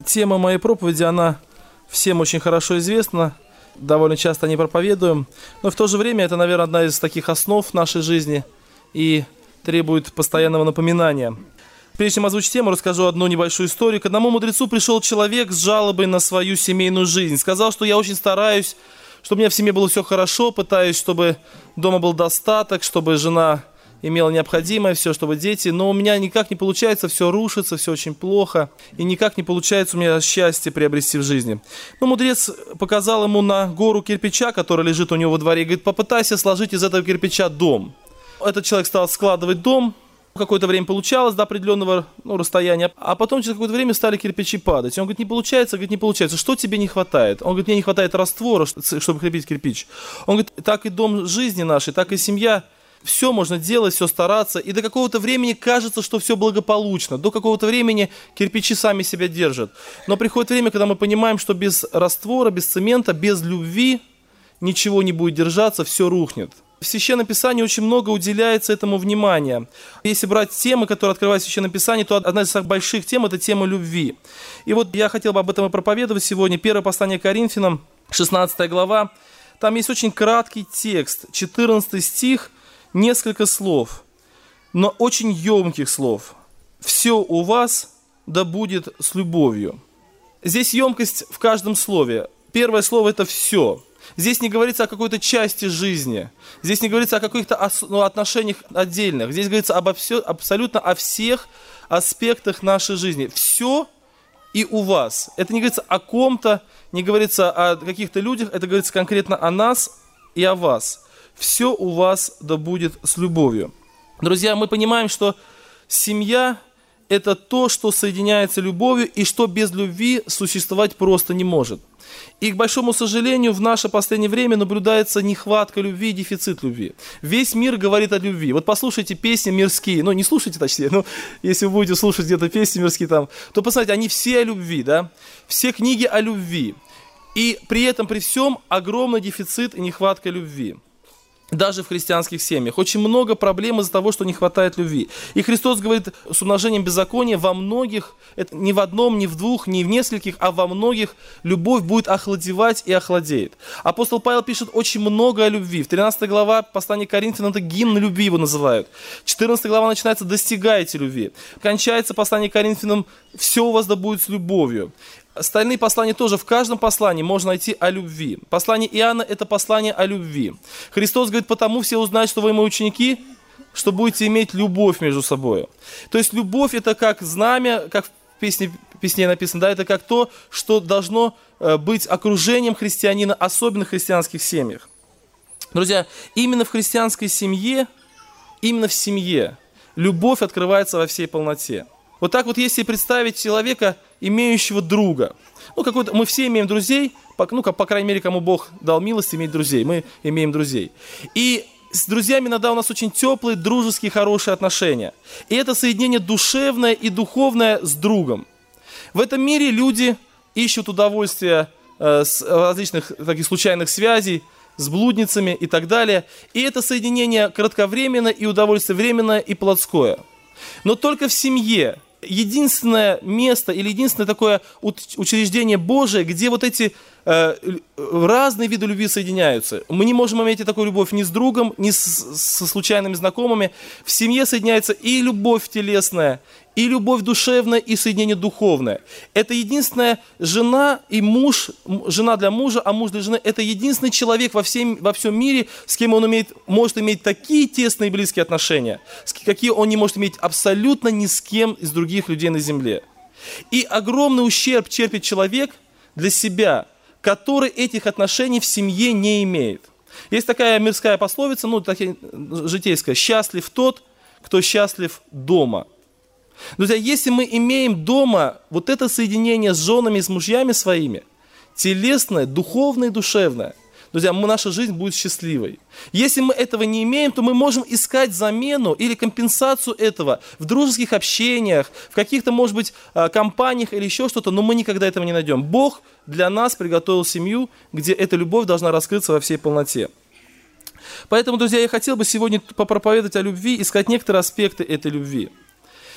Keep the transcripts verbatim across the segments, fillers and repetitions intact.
Тема моей проповеди, она всем очень хорошо известна, довольно часто о ней проповедуем, но в то же время это, наверное, одна из таких основ нашей жизни и требует постоянного напоминания. Прежде чем озвучить тему, расскажу одну небольшую историю. К одному мудрецу пришел человек с жалобой на свою семейную жизнь. Сказал, что я очень стараюсь, чтобы у меня в семье было все хорошо, пытаюсь, чтобы дома был достаток, чтобы жена имела необходимое, все, чтобы дети, но у меня никак не получается, все рушится, все очень плохо, и никак не получается у меня счастье приобрести в жизни. Но мудрец показал ему на гору кирпича, которая лежит у него во дворе, и говорит: попытайся сложить из этого кирпича дом. Этот человек стал складывать дом, какое-то время получалось до определенного ну, расстояния, а потом через какое-то время стали кирпичи падать. И он говорит: не получается, говорит, не получается. Что тебе не хватает? Он говорит: мне не хватает раствора, чтобы крепить кирпич. Он говорит: так и дом жизни нашей, так и семья. Все можно делать, все стараться, и до какого-то времени кажется, что все благополучно. До какого-то времени кирпичи сами себя держат. Но приходит время, когда мы понимаем, что без раствора, без цемента, без любви ничего не будет держаться, все рухнет. В Священном Писании очень много уделяется этому внимания. Если брать темы, которые открывают Священное Писание, то одна из самых больших тем – это тема любви. И вот я хотел бы об этом и проповедовать сегодня. Первое послание к Коринфянам, шестнадцатая глава. Там есть очень краткий текст, четырнадцатый стих, несколько слов, но очень емких слов. «Все у вас да будет с любовью». Здесь емкость в каждом слове. Первое слово – это «все». Здесь не говорится о какой-то части жизни. Здесь не говорится о каких-то ну, отношениях отдельных. Здесь говорится обо все, абсолютно о всех аспектах нашей жизни. Все и у вас. Это не говорится о ком-то, не говорится о каких-то людях, это говорится конкретно о нас и о вас. Все у вас да будет с любовью. Друзья, мы понимаем, что семья – это то, что соединяется любовью, и что без любви существовать просто не может. И, к большому сожалению, в наше последнее время наблюдается нехватка любви и дефицит любви. Весь мир говорит о любви. Вот послушайте песни мирские, ну не слушайте точнее, но если вы будете слушать где-то песни мирские там, то посмотрите, они все о любви, да? Все книги о любви. И при этом, при всем, огромный дефицит и нехватка любви. Даже в христианских семьях. Очень много проблем из-за того, что не хватает любви. И Христос говорит с умножением беззакония: во многих, это не в одном, не в двух, не в нескольких, а во многих любовь будет охладевать и охладеет. Апостол Павел пишет очень много о любви. В тринадцатой глава послания к Коринфянам это гимн любви его называют. четырнадцатая глава начинается: достигайте любви. Кончается послание к Коринфянам: все у вас да будет с любовью. Остальные послания тоже, в каждом послании можно найти о любви. Послание Иоанна – это послание о любви. Христос говорит: потому все узнают, что вы мои ученики, что будете иметь любовь между собой. То есть любовь – это как знамя, как в песне, песне написано, да, это как то, что должно быть окружением христианина, особенно в христианских семьях. Друзья, именно в христианской семье, именно в семье любовь открывается во всей полноте. Вот так вот, если представить человека, имеющего друга. Ну, какой-то, мы все имеем друзей, по, ну, по крайней мере, кому Бог дал милость иметь друзей, мы имеем друзей. И с друзьями иногда у нас очень теплые, дружеские, хорошие отношения. И это соединение душевное и духовное с другом. В этом мире люди ищут удовольствия э, с различных таких случайных связей, с блудницами и так далее. И это соединение кратковременное и удовольствие временное и плотское. Но только в семье единственное место или единственное такое учреждение Божие, где вот эти э, разные виды любви соединяются. Мы не можем иметь такую любовь ни с другом, ни с, со случайными знакомыми. В семье соединяется и любовь телесная, и любовь душевная, и соединение духовное. Это единственная жена и муж, жена для мужа, а муж для жены. Это единственный человек во всем, во всем мире, с кем он имеет, может иметь такие тесные и близкие отношения, какие он не может иметь абсолютно ни с кем из других людей на земле. И огромный ущерб терпит человек для себя, который этих отношений в семье не имеет. Есть такая мирская пословица, ну, такая житейская: «Счастлив тот, кто счастлив дома». Друзья, если мы имеем дома вот это соединение с женами и с мужьями своими, телесное, духовное и душевное, друзья, наша жизнь будет счастливой. Если мы этого не имеем, то мы можем искать замену или компенсацию этого в дружеских общениях, в каких-то, может быть, компаниях или еще что-то, но мы никогда этого не найдем. Бог для нас приготовил семью, где эта любовь должна раскрыться во всей полноте. Поэтому, друзья, я хотел бы сегодня попроповедовать о любви, искать некоторые аспекты этой любви.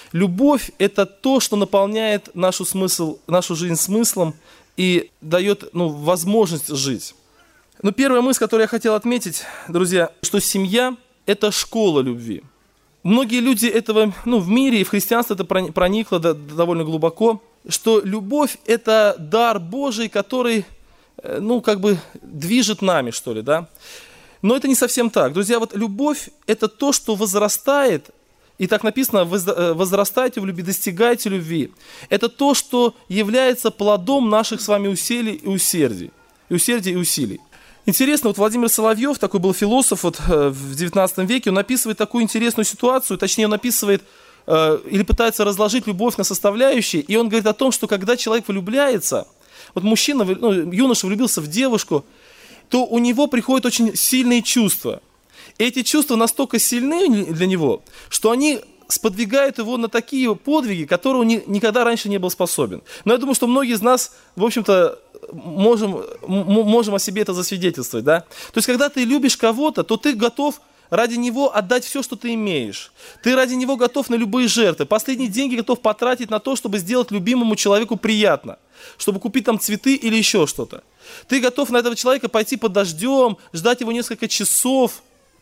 Любовь – это то, что наполняет нашу, смысл, нашу жизнь смыслом и дает ну, возможность жить. Но первая мысль, которую я хотел отметить, друзья, что семья – это школа любви. Многие люди этого, ну, в мире и в христианстве это проникло довольно глубоко, что любовь – это дар Божий, который, ну, как бы движет нами, что ли, да. Но это не совсем так. Друзья, вот любовь – это то, что возрастает, и так написано, возрастайте в любви, достигайте любви. Это то, что является плодом наших с вами усилий и усердий. И усердий, и усилий. Интересно, вот Владимир Соловьев, такой был философ вот, в девятнадцатом веке, он описывает такую интересную ситуацию, точнее он описывает э, или пытается разложить любовь на составляющие, и он говорит о том, что когда человек влюбляется, вот мужчина, ну, юноша влюбился в девушку, то у него приходят очень сильные чувства. И эти чувства настолько сильны для него, что они сподвигают его на такие подвиги, которые он никогда раньше не был способен. Но я думаю, что многие из нас, в общем-то, можем, можем о себе это засвидетельствовать. Да? То есть, когда ты любишь кого-то, то ты готов ради него отдать все, что ты имеешь. Ты ради него готов на любые жертвы. Последние деньги готов потратить на то, чтобы сделать любимому человеку приятно. Чтобы купить там цветы или еще что-то. Ты готов на этого человека пойти под дождем, ждать его несколько часов,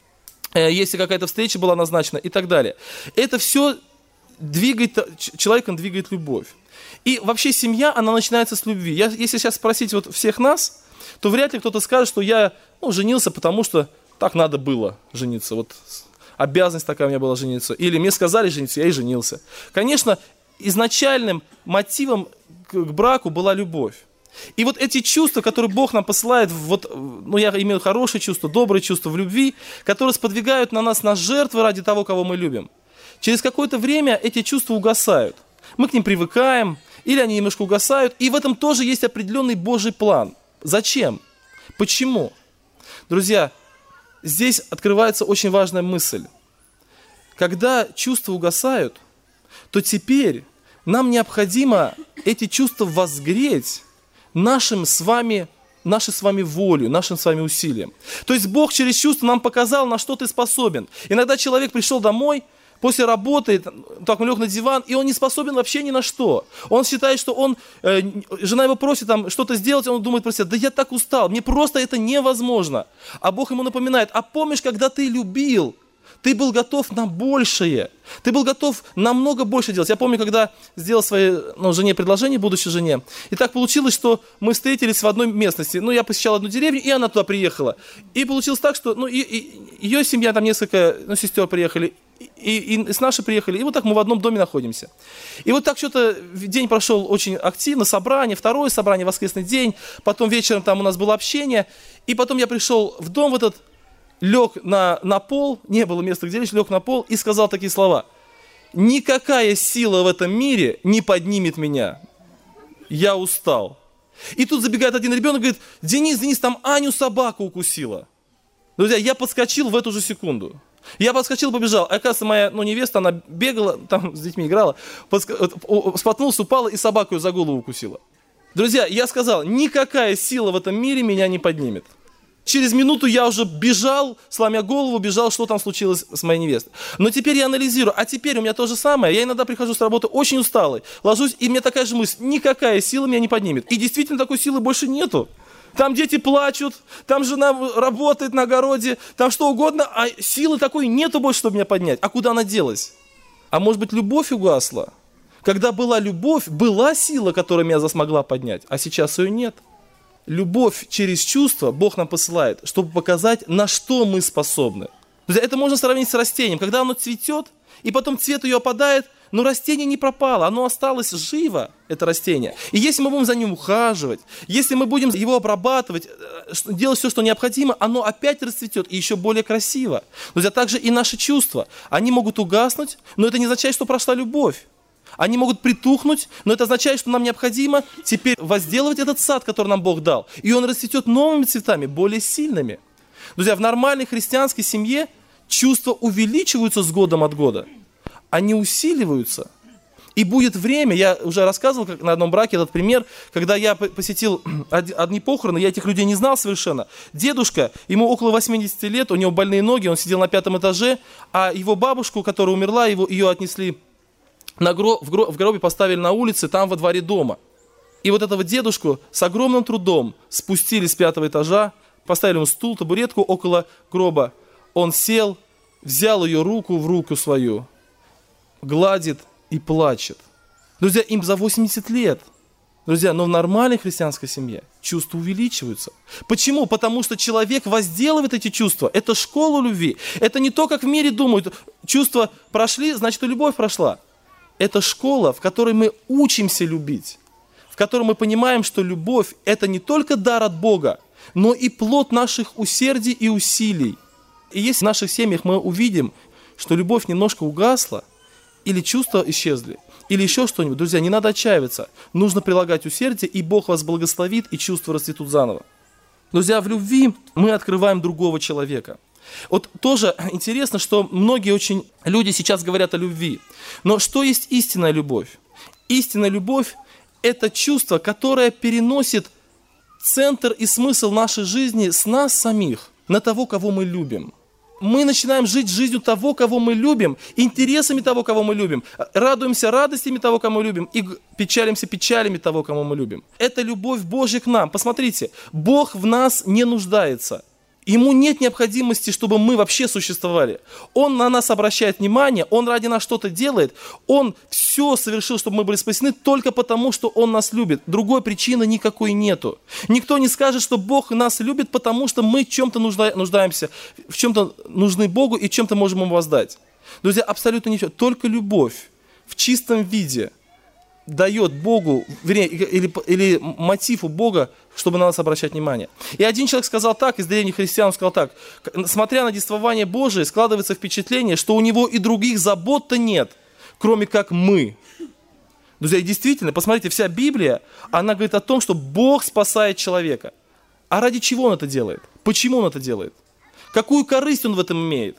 если какая-то встреча была назначена и так далее. Это все двигает, человеком двигает любовь. И вообще семья, она начинается с любви. Я, если сейчас спросить вот всех нас, то вряд ли кто-то скажет, что я ну, женился, потому что так надо было жениться. Вот обязанность такая у меня была жениться. Или мне сказали жениться, я и женился. Конечно, изначальным мотивом к браку была любовь. И вот эти чувства, которые Бог нам посылает, вот, ну я имею хорошие чувства, добрые чувства в любви, которые сподвигают на нас на жертвы ради того, кого мы любим. Через какое-то время эти чувства угасают. Мы к ним привыкаем, или они немножко угасают, и в этом тоже есть определенный Божий план. Зачем? Почему? Друзья, здесь открывается очень важная мысль. Когда чувства угасают, то теперь нам необходимо эти чувства возгреть нашим с вами, нашей с вами волю, нашим с вами усилием. То есть Бог через чувства нам показал, на что ты способен. Иногда человек пришел домой, после работы, так он лег на диван, и он не способен вообще ни на что. Он считает, что он, э, жена его просит там что-то сделать, он думает про себя, да я так устал, мне просто это невозможно. А Бог ему напоминает, а помнишь, когда ты любил, ты был готов на большее. Ты был готов намного больше делать. Я помню, когда сделал своей ну, жене предложение, будущей жене. И так получилось, что мы встретились в одной местности. Ну, я посещал одну деревню, и она туда приехала. И получилось так, что ну, и, и, ее семья, там несколько ну, сестер приехали, и, и, и с нашей приехали. И вот так мы в одном доме находимся. И вот так что-то день прошел очень активно, собрание, второе собрание, воскресный день. Потом вечером там у нас было общение. И потом я пришел в дом в этот, лег на, на пол, не было места, где лечь, лег на пол и сказал такие слова. Никакая сила в этом мире не поднимет меня. Я устал. И тут забегает один ребенок и говорит, Денис, Денис, там Аню собака укусила. Друзья, я подскочил в эту же секунду. Я подскочил, побежал. Оказывается, моя ну, невеста, она бегала, там с детьми играла, подск... споткнулась, упала и собаку ее за голову укусила. Друзья, я сказал, никакая сила в этом мире меня не поднимет. Через минуту я уже бежал, сломя голову, бежал, что там случилось с моей невестой. Но теперь я анализирую, а теперь у меня то же самое. Я иногда прихожу с работы очень усталый, ложусь, и мне такая же мысль, никакая сила меня не поднимет. И действительно такой силы больше нету. Там дети плачут, там жена работает на огороде, там что угодно, а силы такой нету больше, чтобы меня поднять. А куда она делась? А может быть, любовь угасла? Когда была любовь, была сила, которая меня смогла поднять, а сейчас ее нет. Любовь через чувства Бог нам посылает, чтобы показать, на что мы способны. Это можно сравнить с растением. Когда оно цветет, и потом цвет ее опадает, но растение не пропало, оно осталось живо, это растение. И если мы будем за ним ухаживать, если мы будем его обрабатывать, делать все, что необходимо, оно опять расцветет и еще более красиво. Друзья, также и наши чувства, они могут угаснуть, но это не означает, что прошла любовь. Они могут притухнуть, но это означает, что нам необходимо теперь возделывать этот сад, который нам Бог дал. И он расцветет новыми цветами, более сильными. Друзья, в нормальной христианской семье чувства увеличиваются с годом от года. Они усиливаются. И будет время, я уже рассказывал как на одном браке этот пример, когда я посетил одни похороны, я этих людей не знал совершенно. Дедушка, ему около восьмидесяти лет, у него больные ноги, он сидел на пятом этаже, а его бабушку, которая умерла, его, ее отнесли на гро, в, гро, в гробе поставили на улице, там во дворе дома. И вот этого дедушку с огромным трудом спустили с пятого этажа, поставили ему стул, табуретку около гроба. Он сел, взял ее руку в руку свою, гладит и плачет. Друзья, им за восемьдесят лет. Друзья, но в нормальной христианской семье чувства увеличиваются. Почему? Потому что человек возделывает эти чувства. Это школа любви. Это не то, как в мире думают. Чувства прошли, значит и любовь прошла. Это школа, в которой мы учимся любить. В которой мы понимаем, что любовь – это не только дар от Бога, но и плод наших усердий и усилий. И если в наших семьях мы увидим, что любовь немножко угасла, или чувства исчезли, или еще что-нибудь, друзья, не надо отчаиваться. Нужно прилагать усердие, и Бог вас благословит, и чувства расцветут заново. Друзья, в любви мы открываем другого человека. Вот тоже интересно, что многие очень люди сейчас говорят о любви. Но что есть истинная любовь? Истинная любовь – это чувство, которое переносит центр и смысл нашей жизни с нас самих на того, кого мы любим. Мы начинаем жить жизнью того, кого мы любим, интересами того, кого мы любим, радуемся радостями того, кого мы любим, и печалимся печалями того, кого мы любим. Это любовь Божья к нам. Посмотрите, Бог в нас не нуждается. Ему нет необходимости, чтобы мы вообще существовали. Он на нас обращает внимание, Он ради нас что-то делает. Он все совершил, чтобы мы были спасены только потому, что Он нас любит. Другой причины никакой нету. Никто не скажет, что Бог нас любит, потому что мы в чем-то нуждаемся, в чем-то нужны Богу и чем-то можем Ему воздать. Друзья, абсолютно ничего. Только любовь в чистом виде дает Богу, вернее, или, или мотив у Бога, чтобы на нас обращать внимание. И один человек сказал так, из древних христиан сказал так: смотря на действование Божие, складывается впечатление, что у него и других забот-то нет, кроме как мы. Друзья, и действительно, посмотрите, вся Библия, она говорит о том, что Бог спасает человека. А ради чего Он это делает? Почему Он это делает? Какую корысть Он в этом имеет?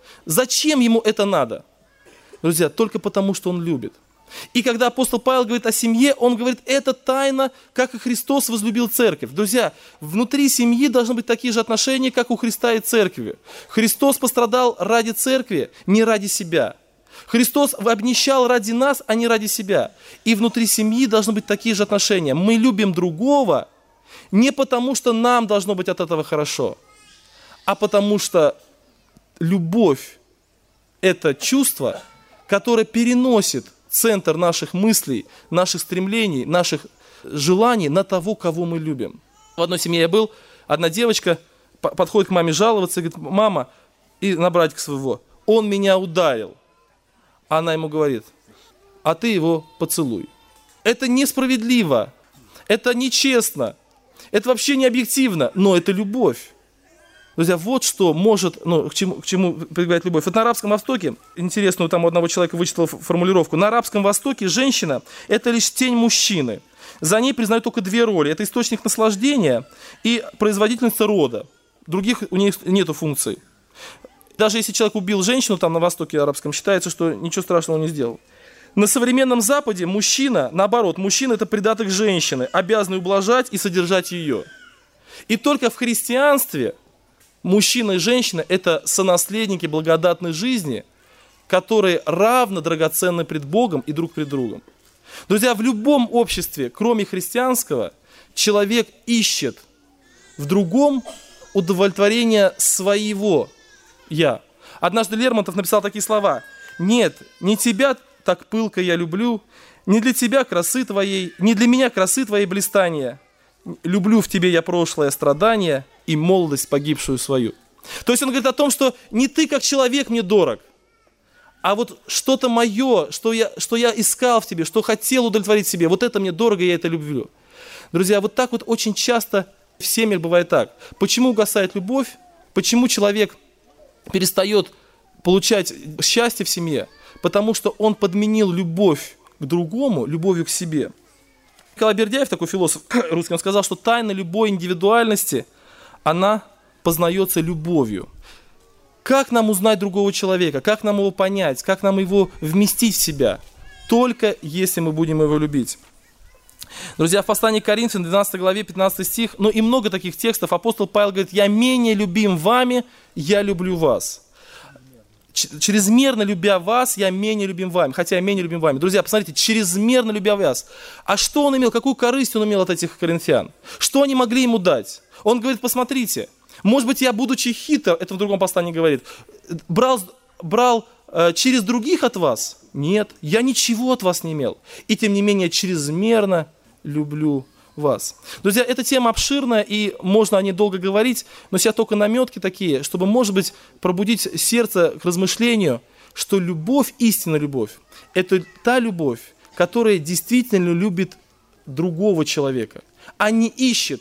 Зачем Ему это надо? Друзья, только потому, что Он любит. И когда апостол Павел говорит о семье, он говорит, это тайна, как и Христос возлюбил церковь. Друзья, внутри семьи должны быть такие же отношения, как у Христа и церкви. Христос пострадал ради церкви, не ради себя. Христос обнищал ради нас, а не ради себя. И внутри семьи должны быть такие же отношения. Мы любим другого не потому, что нам должно быть от этого хорошо, а потому что любовь – это чувство, которое переносит центр наших мыслей, наших стремлений, наших желаний на того, кого мы любим. В одной семье я был, одна девочка подходит к маме жаловаться и говорит, мама, и на братика своего, он меня ударил. Она ему говорит, а ты его поцелуй. Это несправедливо, это нечестно, это вообще не объективно, но это любовь. Друзья, вот что может, ну, к чему, к чему прибегает любовь. Вот на Арабском Востоке, интересную там у одного человека вычитал формулировку, на Арабском Востоке женщина – это лишь тень мужчины. За ней признают только две роли. Это источник наслаждения и производительница рода. Других у них нету функций. Даже если человек убил женщину там на Востоке Арабском, считается, что ничего страшного не сделал. На современном Западе мужчина, наоборот, мужчина – это придаток женщины, обязанный ублажать и содержать ее. И только в христианстве мужчина и женщина – это сонаследники благодатной жизни, которые равно драгоценны пред Богом и друг пред другом. Друзья, в любом обществе, кроме христианского, человек ищет в другом удовлетворение своего «я». Однажды Лермонтов написал такие слова: «Нет, не тебя так пылко я люблю, не для тебя красы твоей, не для меня красы твоей блистания. Люблю в тебе я прошлое страдание и молодость погибшую свою». То есть он говорит о том, что не ты как человек мне дорог, а вот что-то мое, что я, что я искал в тебе, что хотел удовлетворить себе, вот это мне дорого, я это люблю. Друзья, вот так вот очень часто в семьях бывает так. Почему угасает любовь? Почему человек перестает получать счастье в семье? Потому что он подменил любовь к другому любовью к себе. Николай Бердяев, такой философ русский, он сказал, что тайна любой индивидуальности, она познается любовью. Как нам узнать другого человека? Как нам его понять? Как нам его вместить в себя? Только если мы будем его любить. Друзья, в послании к Коринфянам, двенадцатой главе, пятнадцатый стих, ну и много таких текстов, апостол Павел говорит, «Я менее любим вами, я люблю вас». чрезмерно любя вас, я менее любим вами, хотя я менее любим вами. Друзья, посмотрите, чрезмерно любя вас. А что он имел, какую корысть он имел от этих коринфян? Что они могли ему дать? Он говорит, посмотрите, может быть, я, будучи хитр, это в другом послании говорит, брал, брал э, через других от вас? Нет, я ничего от вас не имел. И тем не менее, чрезмерно люблю вас. Друзья, эта тема обширная, и можно о ней долго говорить, но сейчас только наметки такие, чтобы, может быть, пробудить сердце к размышлению, что любовь, истинная любовь, это та любовь, которая действительно любит другого человека, а не ищет,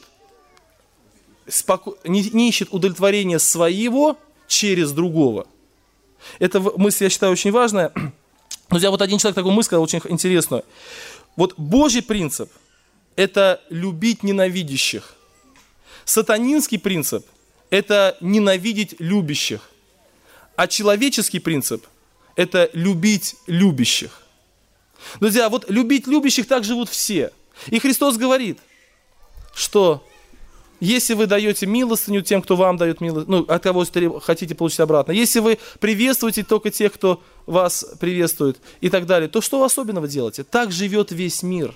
споко... не, не ищет удовлетворения своего через другого. Эта мысль, я считаю, очень важная. Друзья, вот один человек такую мысль сказал, очень интересную. Вот Божий принцип – это любить ненавидящих. Сатанинский принцип – это ненавидеть любящих. А человеческий принцип – это любить любящих. Друзья, вот любить любящих так живут все. И Христос говорит, что если вы даете милостыню тем, кто вам дает милостыню, ну, от кого хотите получить обратно, если вы приветствуете только тех, кто вас приветствует и так далее, то что вы особенного делаете? Так живет весь мир.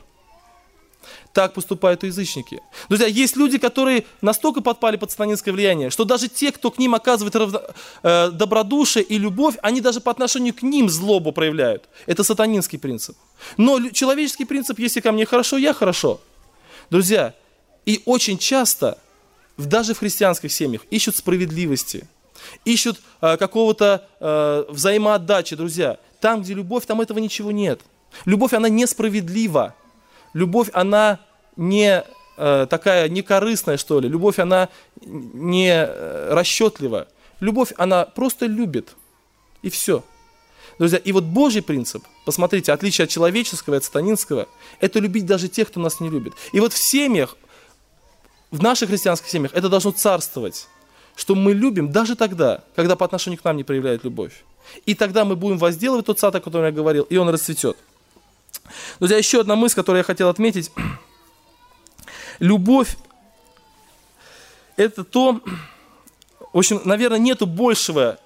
Так поступают язычники. Друзья, есть люди, которые настолько подпали под сатанинское влияние, что даже те, кто к ним оказывает равно, э, добродушие и любовь, они даже по отношению к ним злобу проявляют. Это сатанинский принцип. Но человеческий принцип, если ко мне хорошо, я хорошо. Друзья, и очень часто, даже в христианских семьях, ищут справедливости, ищут э, какого-то э, взаимоотдачи, друзья. Там, где любовь, там этого ничего нет. Любовь, она несправедлива. Любовь, она не э, такая некорыстная, что ли. Любовь, она не э, расчетлива. Любовь, она просто любит. И все. Друзья, и вот Божий принцип, посмотрите, отличие от человеческого и от сатанинского, это любить даже тех, кто нас не любит. И вот в семьях, в наших христианских семьях это должно царствовать, что мы любим даже тогда, когда по отношению к нам не проявляют любовь. И тогда мы будем возделывать тот сад, о котором я говорил, и он расцветет. Друзья, еще одна мысль, которую я хотел отметить. Любовь – это то, в общем, наверное, нету большего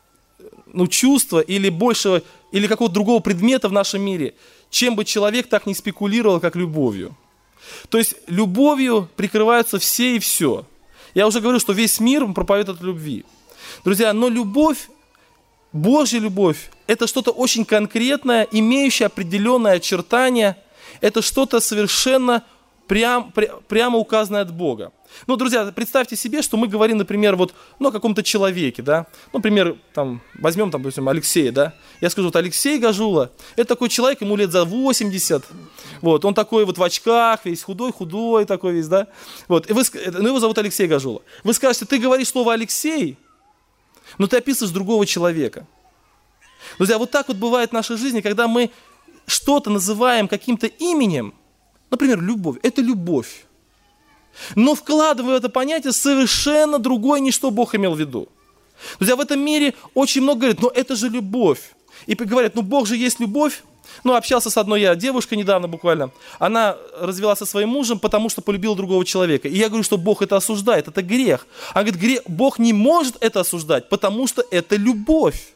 ну, чувства или большего, или какого-то другого предмета в нашем мире, чем бы человек так не спекулировал, как любовью. То есть любовью прикрываются все и все. Я уже говорю, что весь мир проповедует от любви. Друзья, но любовь, Божья любовь, это что-то очень конкретное, имеющее определенное очертание. Это что-то совершенно прям, пря, прямо указанное от Бога. Ну, друзья, представьте себе, что мы говорим, например, вот, ну, о каком-то человеке, да. Ну, например, там, возьмем, там, допустим, Алексея, да. Я скажу, вот Алексей Гажула, это такой человек, ему лет за восемьдесят. Вот, он такой вот в очках, весь худой-худой такой весь, да. Вот, и вы, ну, его зовут Алексей Гажула. Вы скажете, ты говоришь слово «Алексей», но ты описываешь другого человека. Друзья, вот так вот бывает в нашей жизни, когда мы что-то называем каким-то именем, например, любовь, это любовь, но вкладывая в это понятие совершенно другое, не что Бог имел в виду. Друзья, в этом мире очень много говорят, но это же любовь. И говорят, ну Бог же есть любовь. Ну, общался с одной я девушкой недавно буквально. Она развелась со своим мужем, потому что полюбила другого человека. И я говорю, что Бог это осуждает, это грех. Она говорит, грех, Бог не может это осуждать, потому что это любовь.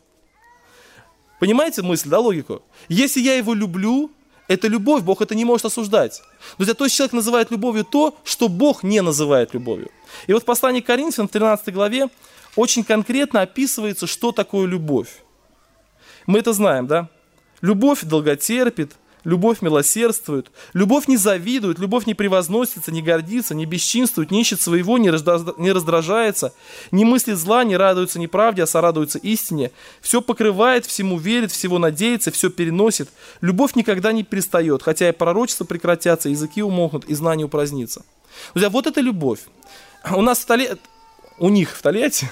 Понимаете мысль, да, логику? Если я его люблю, это любовь, Бог это не может осуждать. Друзья, то есть человек называет любовью то, что Бог не называет любовью. И вот в послании к Коринфянам в тринадцатой главе очень конкретно описывается, что такое любовь. Мы это знаем, да? Любовь долготерпит, любовь милосердствует, любовь не завидует, любовь не превозносится, не гордится, не бесчинствует, не ищет своего, не раздражается, не мыслит зла, не радуется неправде, а сорадуется истине, все покрывает, всему верит, всего надеется, все переносит. Любовь никогда не перестает, хотя и пророчества прекратятся, языки умолкнут, и знание упразднится. Друзья, вот это любовь. У нас в Тольятти, у них в Тольятти,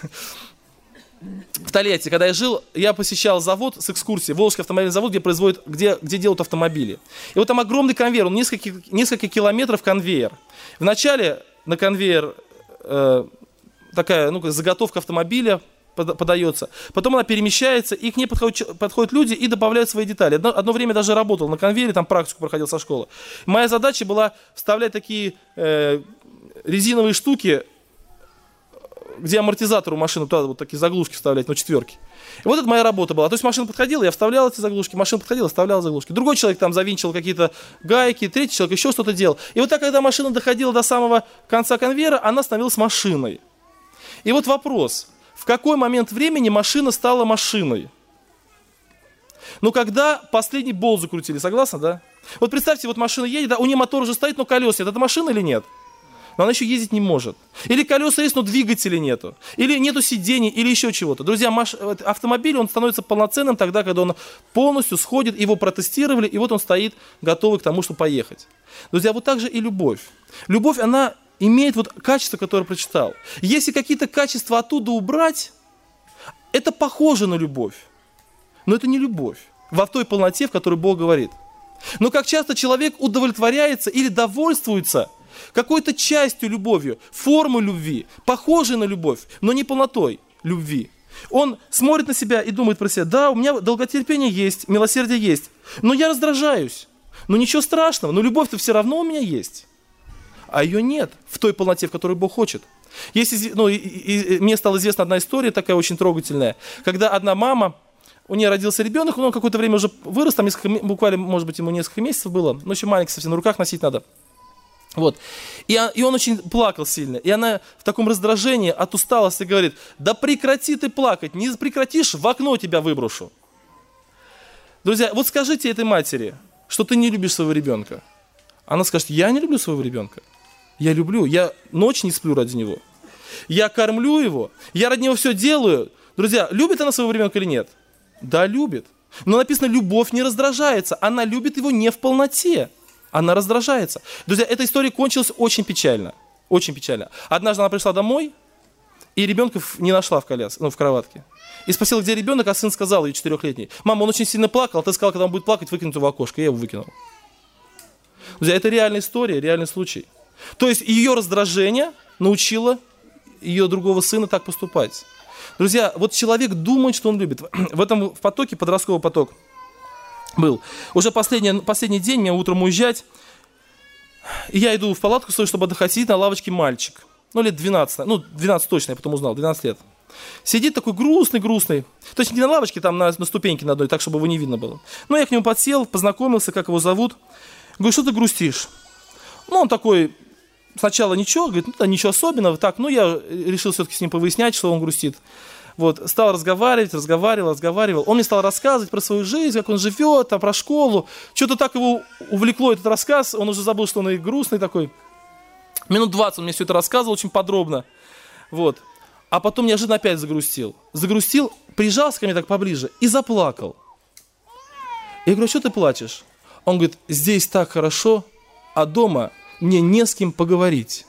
В Тольятти, когда я жил, я посещал завод с экскурсией, Волжский автомобильный завод, где производят, где, где делают автомобили. И вот там огромный конвейер, он несколько, несколько километров конвейер. Вначале на конвейер э, такая ну, заготовка автомобиля подается, потом она перемещается, и к ней подходят, подходят люди и добавляют свои детали. Одно, одно время даже работал на конвейере, там практику проходил со школы. Моя задача была вставлять такие э, резиновые штуки, где амортизатор у машины, туда вот такие заглушки вставлять, ну, четверки. И вот это моя работа была. То есть машина подходила, я вставлял эти заглушки, машина подходила, вставлял заглушки. Другой человек там завинчивал какие-то гайки, третий человек еще что-то делал. И вот так, когда машина доходила до самого конца конвейера, она становилась машиной. И вот вопрос, в какой момент времени машина стала машиной? Ну, когда последний болт закрутили, согласны, да? Вот представьте, вот машина едет, да, у нее мотор уже стоит, но колес нет. Это машина или нет? Но она еще ездить не может. Или колеса есть, но двигателя нету. Или нету сидений, или еще чего-то. Друзья, маш... автомобиль, он становится полноценным тогда, когда он полностью сходит, его протестировали, и вот он стоит, готовый к тому, чтобы поехать. Друзья, вот так же и любовь. Любовь, она имеет вот качество, которое прочитал. Если какие-то качества оттуда убрать, это похоже на любовь. Но это не любовь. Во той полноте, в которой Бог говорит. Но как часто человек удовлетворяется или довольствуется какой-то частью любовью, формой любви, похожей на любовь, но не полнотой любви. Он смотрит на себя и думает про себя: да, у меня долготерпение есть, милосердие есть, но я раздражаюсь. Но ничего страшного, но любовь-то все равно у меня есть. А ее нет в той полноте, в которой Бог хочет. Если, ну, и, и, и, мне стала известна одна история такая очень трогательная, когда одна мама, у нее родился ребенок, он какое-то время уже вырос, там несколько, буквально, может быть, ему несколько месяцев было, но еще маленький совсем, на руках носить надо. Вот. И, и он очень плакал сильно. И она в таком раздражении от усталости говорит: да прекрати ты плакать, не прекратишь, в окно тебя выброшу. Друзья, вот скажите этой матери, что ты не любишь своего ребенка. Она скажет: я не люблю своего ребенка. Я люблю, я ночь не сплю ради него. Я кормлю его, я ради него все делаю. Друзья, любит она своего ребенка или нет? Да, любит. Но написано: любовь не раздражается. Она любит его не в полноте. Она раздражается. Друзья, эта история кончилась очень печально. Очень печально. Однажды она пришла домой, и ребенка не нашла в коляске, ну, в кроватке. И спросила, где ребенок, а сын сказал, ей четырехлетний: мама, он очень сильно плакал, а ты сказал, когда он будет плакать, выкинуть его в окошко. Я его выкинул. Друзья, это реальная история, реальный случай. То есть ее раздражение научило ее другого сына так поступать. Друзья, вот человек думает, что он любит. В этом потоке, подростковый поток, был. Уже последний, последний день, мне утром уезжать, и я иду в палатку свою, чтобы отдыхать, сидит на лавочке мальчик. Ну, лет двенадцать, ну, двенадцать точно, я потом узнал, двенадцать лет. Сидит такой грустный-грустный. То есть не на лавочке, там на, на ступеньке на одной, так, чтобы его не видно было. Ну, я к нему подсел, познакомился, как его зовут. Говорю: что ты грустишь? Ну, он такой, сначала ничего, говорит: ну, да, ничего особенного. Так, ну, я решил все-таки с ним повыяснять, что он грустит. Вот, стал разговаривать, разговаривал, разговаривал. Он мне стал рассказывать про свою жизнь, как он живет, там, про школу. Что-то так его увлекло этот рассказ, он уже забыл, что он и грустный такой. Минут двадцать он мне все это рассказывал очень подробно. Вот. А потом неожиданно опять загрустил. Загрустил, прижался ко мне так поближе и заплакал. Я говорю: что ты плачешь? Он говорит: здесь так хорошо, а дома мне не с кем поговорить.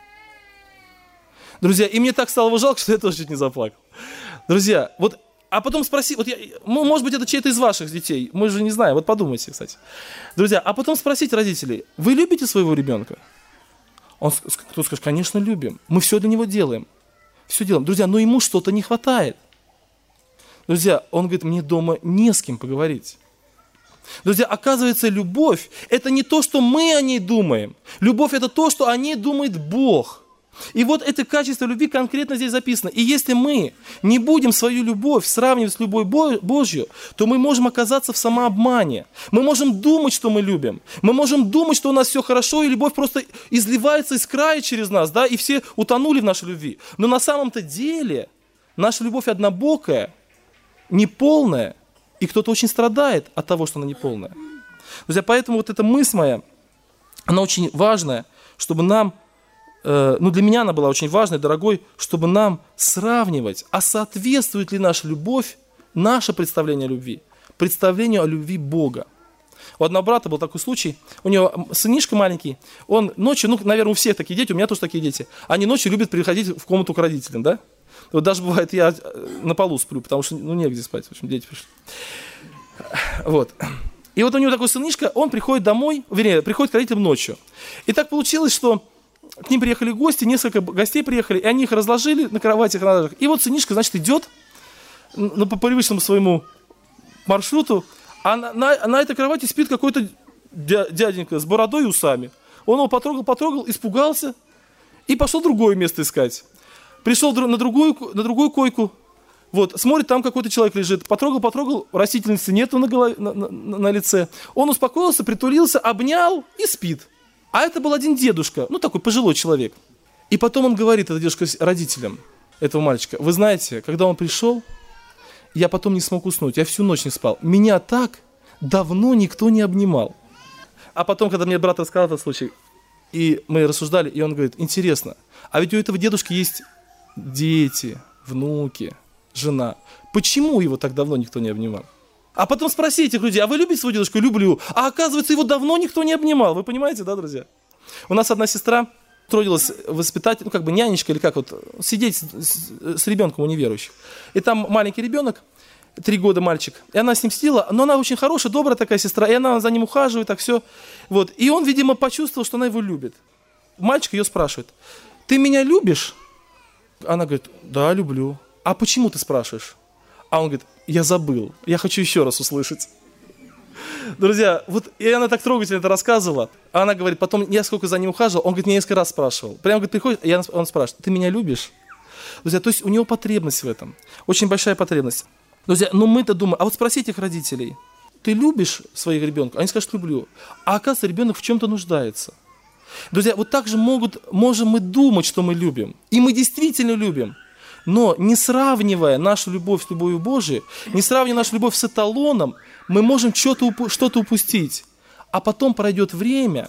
Друзья, и мне так стало его жалко, что я тоже чуть не заплакал. Друзья, вот, а потом спроси, вот я, может быть, это чей-то из ваших детей, мы же не знаем, вот подумайте, кстати. Друзья, а потом спросите родителей: вы любите своего ребенка? Он, кто скажет: конечно, любим, мы все для него делаем, все делаем. Друзья, но ему что-то не хватает. Друзья, он говорит: мне дома не с кем поговорить. Друзья, оказывается, любовь – это не то, что мы о ней думаем. Любовь – это то, что о ней думает Бог. И вот это качество любви конкретно здесь записано. И если мы не будем свою любовь сравнивать с любовью Божью, то мы можем оказаться в самообмане. Мы можем думать, что мы любим. Мы можем думать, что у нас все хорошо, и любовь просто изливается из края через нас, да, и все утонули в нашей любви. Но на самом-то деле наша любовь однобокая, неполная, и кто-то очень страдает от того, что она неполная. Друзья, поэтому вот эта мысль моя, она очень важная, чтобы нам, э, ну для меня она была очень важной, дорогой, чтобы нам сравнивать, а соответствует ли наша любовь, наше представление о любви, представлению о любви Бога. У одного брата был такой случай, у него сынишка маленький, он ночью, ну, наверное, у всех такие дети, у меня тоже такие дети, они ночью любят приходить в комнату к родителям, да? Вот даже бывает, я на полу сплю, потому что, ну, негде спать, в общем, дети пришли. Вот. И вот у него такой сынишка, он приходит домой, вернее, приходит к родителям ночью. И так получилось, что к ним приехали гости, несколько гостей приехали, и они их разложили на кроватях, на ложах. И вот сынишка, значит, идет ну, по привычному своему маршруту, а на, на, на этой кровати спит какой-то дяденька с бородой и усами. Он его потрогал, потрогал, испугался и пошел другое место искать. Пришел на другую, на другую койку, Вот, смотрит, там какой-то человек лежит, потрогал, потрогал, растительности нету на, голове, на, на, на лице. Он успокоился, притулился, обнял и спит. А это был один дедушка, ну такой пожилой человек. И потом он говорит, этот дедушка, родителям этого мальчика: вы знаете, когда он пришел, я потом не смог уснуть, я всю ночь не спал. Меня так давно никто не обнимал. А потом, когда мне брат рассказал этот случай, и мы рассуждали, и он говорит: интересно, а ведь у этого дедушки есть дети, внуки, жена. Почему его так давно никто не обнимал? А потом спроси этих людей: а вы любите свою дедушку? Люблю. А оказывается, его давно никто не обнимал. Вы понимаете, да, друзья? У нас одна сестра трудилась воспитать, ну, как бы нянечка, или как вот, сидеть с, с, с ребенком у неверующих. И там маленький ребенок, три года мальчик, и она с ним сидела, но она очень хорошая, добрая такая сестра, и она за ним ухаживает, так все. Вот. И он, видимо, почувствовал, что она его любит. Мальчик ее спрашивает: ты меня любишь? Она говорит: да, люблю. А почему ты спрашиваешь? А он говорит: я забыл, я хочу еще раз услышать. Друзья, вот и она так трогательно это рассказывала. А она говорит, потом я сколько за ним ухаживал, он говорит, меня несколько раз спрашивал. Прямо говорит, приходит, и он спрашивает: ты меня любишь? Друзья, то есть у него потребность в этом, очень большая потребность. Друзья, ну мы-то думаем, а вот спросите их родителей: ты любишь своих ребенка? Они скажут: люблю. А оказывается, ребенок в чем-то нуждается. Друзья, вот так же могут, можем мы думать, что мы любим. И мы действительно любим. Но не сравнивая нашу любовь с любовью Божией, не сравнивая нашу любовь с эталоном, мы можем что-то, упу- что-то упустить. А потом пройдет время,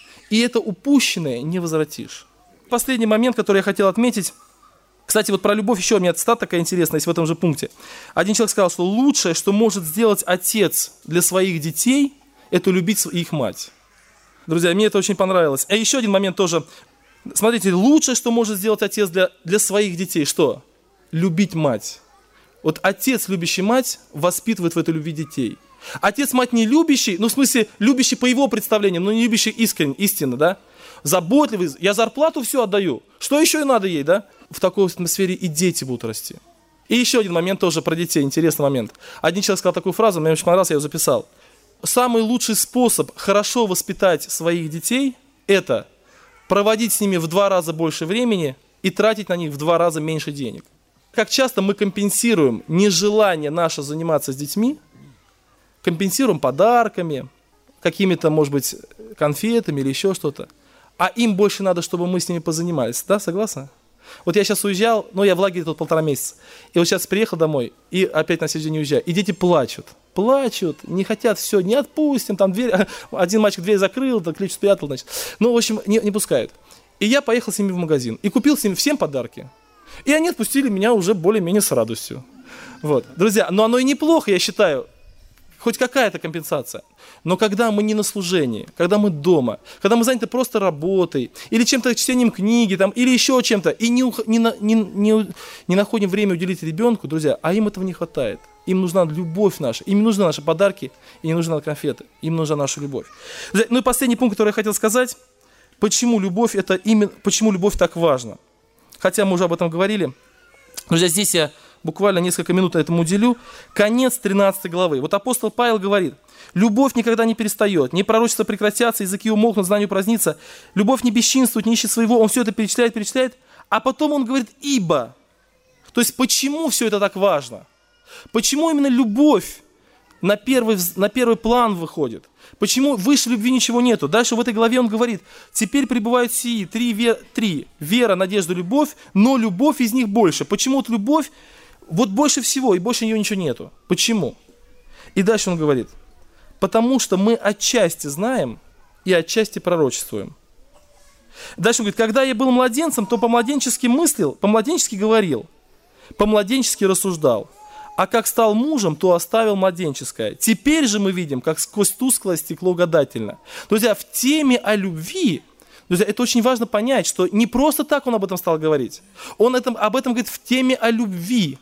и это упущенное не возвратишь. Последний момент, который я хотел отметить. Кстати, вот про любовь еще у меня цитата такая интересная есть в этом же пункте. Один человек сказал, что лучшее, что может сделать отец для своих детей, это любить их мать. Друзья, мне это очень понравилось. А еще один момент тоже. Смотрите, лучшее, что может сделать отец для, для своих детей, что? Любить мать. Вот отец, любящий мать, воспитывает в этой любви детей. Отец, мать не любящий, ну в смысле, любящий по его представлениям, но не любящий искренне, истинно, да? Заботливый, я зарплату все отдаю, что еще и надо ей, да? В такой атмосфере и дети будут расти. И еще один момент тоже про детей, интересный момент. Один человек сказал такую фразу, мне очень понравилось, я ее записал. Самый лучший способ хорошо воспитать своих детей – это проводить с ними в два раза больше времени и тратить на них в два раза меньше денег. Как часто мы компенсируем нежелание наше заниматься с детьми, компенсируем подарками, какими-то, может быть, конфетами или еще что-то, а им больше надо, чтобы мы с ними позанимались. Да, согласны? Вот я сейчас уезжал, ну я в лагере тут полтора месяца, и вот сейчас приехал домой, и опять на следующий день уезжаю, и дети плачут. Плачут, не хотят, все, не отпустим, там дверь, один мальчик дверь закрыл, так ключ спрятал, значит. Ну, в общем, не, не пускают. И я поехал с ними в магазин и купил с ними всем подарки. И они отпустили меня уже более-менее с радостью. Вот. Друзья, но оно и неплохо, я считаю, хоть какая-то компенсация. Но когда мы не на служении, когда мы дома, когда мы заняты просто работой, или чем-то, чтением книги, там, или еще чем-то, и не, не, не, не, не находим время уделить ребенку, друзья, а им этого не хватает. Им нужна любовь наша, им нужны наши подарки, и не нужны конфеты, им нужна наша любовь. Друзья, ну и последний пункт, который я хотел сказать, почему любовь, это именно, почему любовь так важна. Хотя мы уже об этом говорили. Друзья, здесь я буквально несколько минут этому уделю. Конец тринадцатой главы. Вот апостол Павел говорит: любовь никогда не перестает, не пророчества прекратятся, языки умолкнут, знание упразднится. Любовь не бесчинствует, не ищет своего. Он все это перечисляет, перечисляет. А потом он говорит: ибо. То есть почему все это так важно? Почему именно любовь на первый, на первый план выходит? Почему выше любви ничего нету? Дальше в этой главе он говорит: теперь пребывают сии три, вер, три вера, надежда, любовь, но любовь из них больше. Почему вот любовь вот больше всего, и больше нее ничего нету? Почему? И дальше он говорит: потому что мы отчасти знаем и отчасти пророчествуем. Дальше он говорит: когда я был младенцем, то по-младенчески мыслил, по-младенчески говорил, по-младенчески рассуждал. А как стал мужем, то оставил младенческое. Теперь же мы видим, как сквозь тусклое стекло гадательно. Друзья, в теме о любви, друзья, это очень важно понять, что не просто так он об этом стал говорить. Он этом, об этом говорит в теме о любви.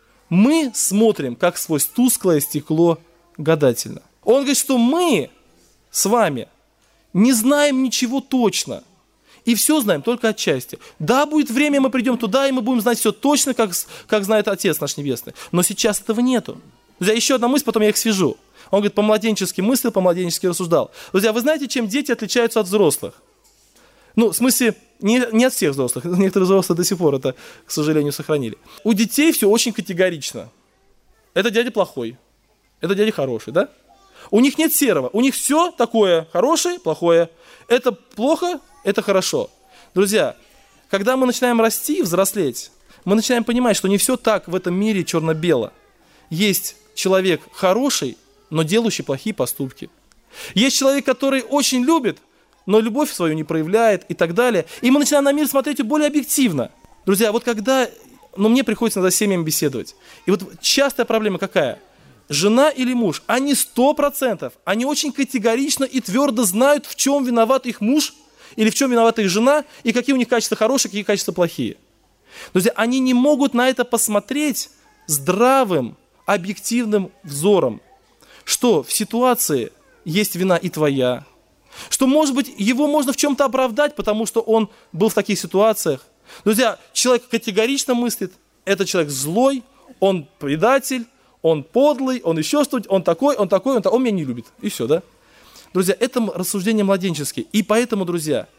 Мы смотрим, как сквозь тусклое стекло гадательно. Он говорит, что мы с вами не знаем ничего точно. И все знаем только отчасти. Да, будет время, мы придем туда, и мы будем знать все точно, как, как знает Отец наш Небесный. Но сейчас этого нету. Друзья, еще одна мысль, потом я их свяжу. Он говорит, по-младенчески мыслил, по-младенчески рассуждал. Друзья, вы знаете, чем дети отличаются от взрослых? Ну, в смысле, не, не от всех взрослых, некоторые взрослые до сих пор это, к сожалению, сохранили. У детей все очень категорично. Это дядя плохой, это дядя хороший, да? У них нет серого, у них все такое хорошее, плохое. Это плохо, это хорошо. Друзья, когда мы начинаем расти, взрослеть, мы начинаем понимать, что не все так в этом мире черно-бело. Есть человек хороший, но делающий плохие поступки. Есть человек, который очень любит, но любовь свою не проявляет и так далее. И мы начинаем на мир смотреть более объективно. Друзья, вот когда, ну мне приходится иногда с семьями беседовать. И вот частая проблема какая? Жена или муж, они сто процентов, они очень категорично и твердо знают, в чем виноват их муж, или в чем виновата их жена, и какие у них качества хорошие, какие качества плохие. Друзья, они не могут на это посмотреть здравым, объективным взором, что в ситуации есть вина и твоя, что, может быть, его можно в чем-то оправдать, потому что он был в таких ситуациях. Друзья, человек категорично мыслит, этот человек злой, он предатель, он подлый, он еще что-то, он такой, он такой, он, такой, он меня не любит. И все, да? Друзья, это рассуждения младенческие. И поэтому, друзья,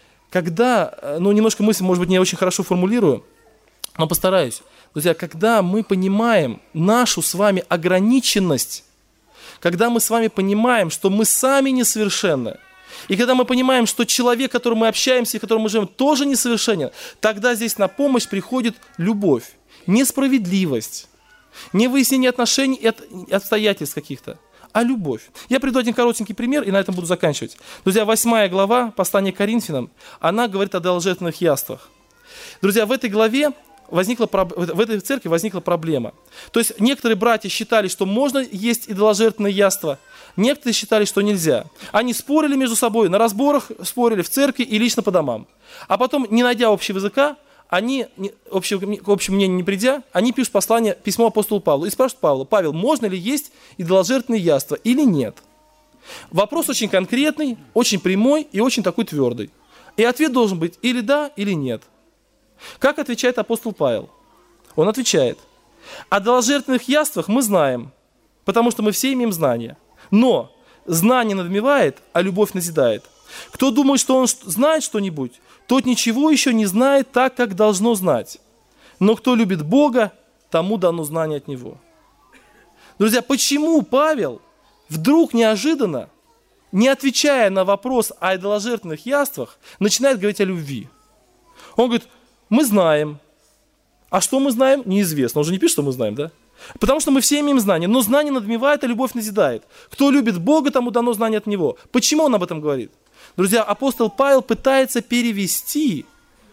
когда, ну, немножко мысль, может быть, не очень хорошо формулирую, но постараюсь. Друзья, когда мы понимаем нашу с вами ограниченность, когда мы с вами понимаем, что мы сами несовершенны, и когда мы понимаем, что человек, с которым мы общаемся и с которым мы живем, тоже несовершенен, тогда здесь на помощь приходит любовь, не справедливость, не выяснение отношений и обстоятельств каких-то, а любовь. Я приведу один коротенький пример, и на этом буду заканчивать. Друзья, восьмая глава послания к Коринфянам, она говорит о идоложертвенных яствах. Друзья, в этой главе возникла, в этой церкви возникла проблема. То есть некоторые братья считали, что можно есть идоложертвенные яства, некоторые считали, что нельзя. Они спорили между собой, на разборах спорили в церкви и лично по домам. А потом, не найдя общего языка, они, общего, к общему мнению не придя, они пишут послание, письмо апостолу Павлу и спрашивают Павла: Павел, можно ли есть идоложертвенные яства или нет? Вопрос очень конкретный, очень прямой и очень такой твердый. И ответ должен быть или да, или нет. Как отвечает апостол Павел? Он отвечает: о идоложертвенных яствах мы знаем, потому что мы все имеем знания. Но знание надмевает, а любовь назидает. Кто думает, что он знает что-нибудь, тот ничего еще не знает так, как должно знать. Но кто любит Бога, тому дано знание от Него. Друзья, почему Павел вдруг неожиданно, не отвечая на вопрос о идоложертвенных яствах, начинает говорить о любви? Он говорит: мы знаем. А что мы знаем, неизвестно. Он же не пишет, что мы знаем, да? Потому что мы все имеем знания. Но знание надмевает, а любовь назидает. Кто любит Бога, тому дано знание от Него. Почему он об этом говорит? Друзья, апостол Павел пытается перевести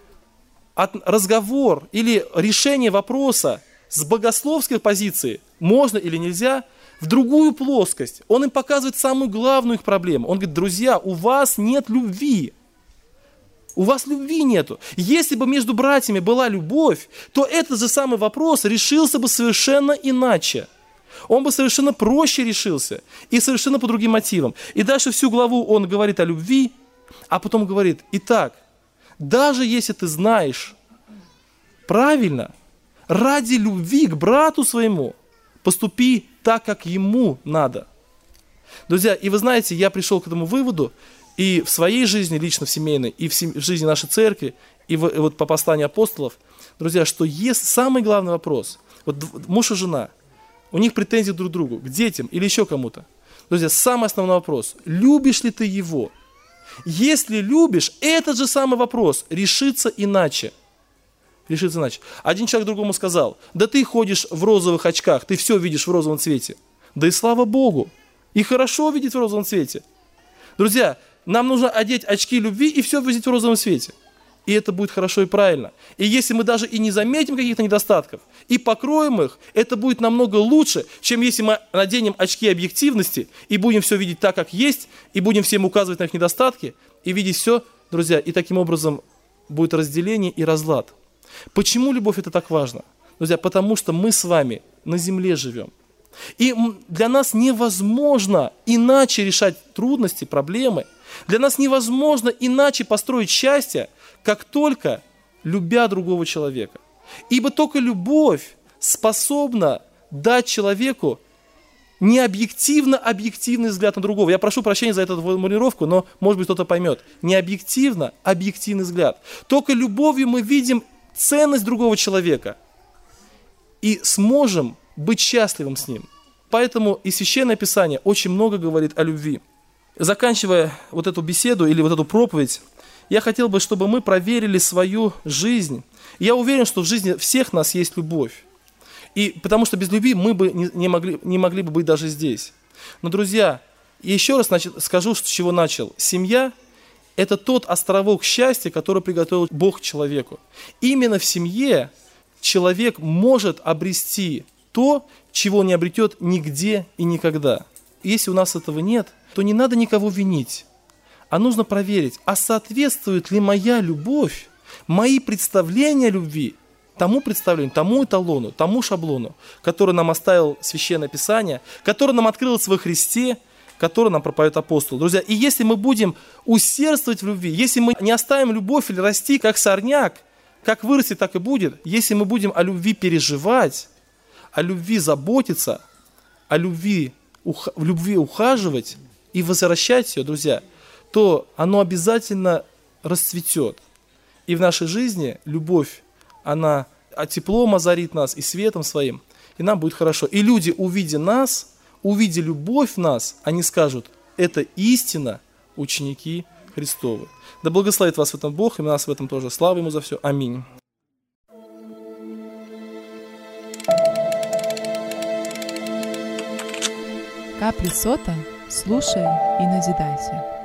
разговор или решение вопроса с богословской позиции, можно или нельзя, в другую плоскость. Он им показывает самую главную их проблему. Он говорит: друзья, у вас нет любви. У вас любви нету. Если бы между братьями была любовь, то этот же самый вопрос решился бы совершенно иначе. Он бы совершенно проще решился и совершенно по другим мотивам. И дальше всю главу он говорит о любви, а потом говорит: итак, даже если ты знаешь правильно, ради любви к брату своему поступи так, как ему надо. Друзья, и вы знаете, я пришел к этому выводу и в своей жизни, лично в семейной, и в, сем... в жизни нашей церкви, и, в... и вот по посланию апостолов, друзья, что есть самый главный вопрос. Вот муж и жена, у них претензии друг к другу, к детям или еще кому-то. Друзья, самый основной вопрос: любишь ли ты его? Если любишь, этот же самый вопрос решится иначе. Решится иначе. Один человек другому сказал: да ты ходишь в розовых очках, ты все видишь в розовом цвете. Да и слава Богу, и хорошо видеть в розовом цвете. Друзья, нам нужно одеть очки любви и все видеть в розовом цвете. И это будет хорошо и правильно. И если мы даже и не заметим каких-то недостатков, и покроем их, это будет намного лучше, чем если мы наденем очки объективности и будем все видеть так, как есть, и будем всем указывать на их недостатки, и видеть все, друзья, и таким образом будет разделение и разлад. Почему любовь это так важно? Друзья, потому что мы с вами на земле живем. И для нас невозможно иначе решать трудности, проблемы. Для нас невозможно иначе построить счастье, как только любя другого человека. Ибо только любовь способна дать человеку Не объективно объективный взгляд на другого. Я прошу прощения за эту формулировку, но, может быть, кто-то поймет. Не объективно объективный взгляд. Только любовью мы видим ценность другого человека и сможем быть счастливым с ним. Поэтому и Священное Писание очень много говорит о любви. Заканчивая вот эту беседу или вот эту проповедь, я хотел бы, чтобы мы проверили свою жизнь. Я уверен, что в жизни всех нас есть любовь. И потому что без любви мы бы не, не, могли, не могли бы быть даже здесь. Но, друзья, еще раз значит, скажу, с чего начал. Семья – это тот островок счастья, который приготовил Бог человеку. Именно в семье человек может обрести то, чего не обретет нигде и никогда. Если у нас этого нет, то не надо никого винить, а нужно проверить, а соответствует ли моя любовь, мои представления о любви тому представлению, тому эталону, тому шаблону, который нам оставил Священное Писание, который нам открылось во Христе, который нам проповедует апостол. Друзья, и если мы будем усердствовать в любви, если мы не оставим любовь или расти, как сорняк, как вырастет, так и будет, если мы будем о любви переживать, о любви заботиться, о любви, ух, в любви ухаживать и возвращать ее, друзья, то оно обязательно расцветет. И в нашей жизни любовь, она теплом озарит нас и светом своим, и нам будет хорошо. И люди, увидя нас, увидя любовь в нас, они скажут, это истина ученики Христовы. Да благословит вас в этом Бог, и нас в этом тоже. Слава Ему за все. Аминь. Капли сота, слушай и назидайся.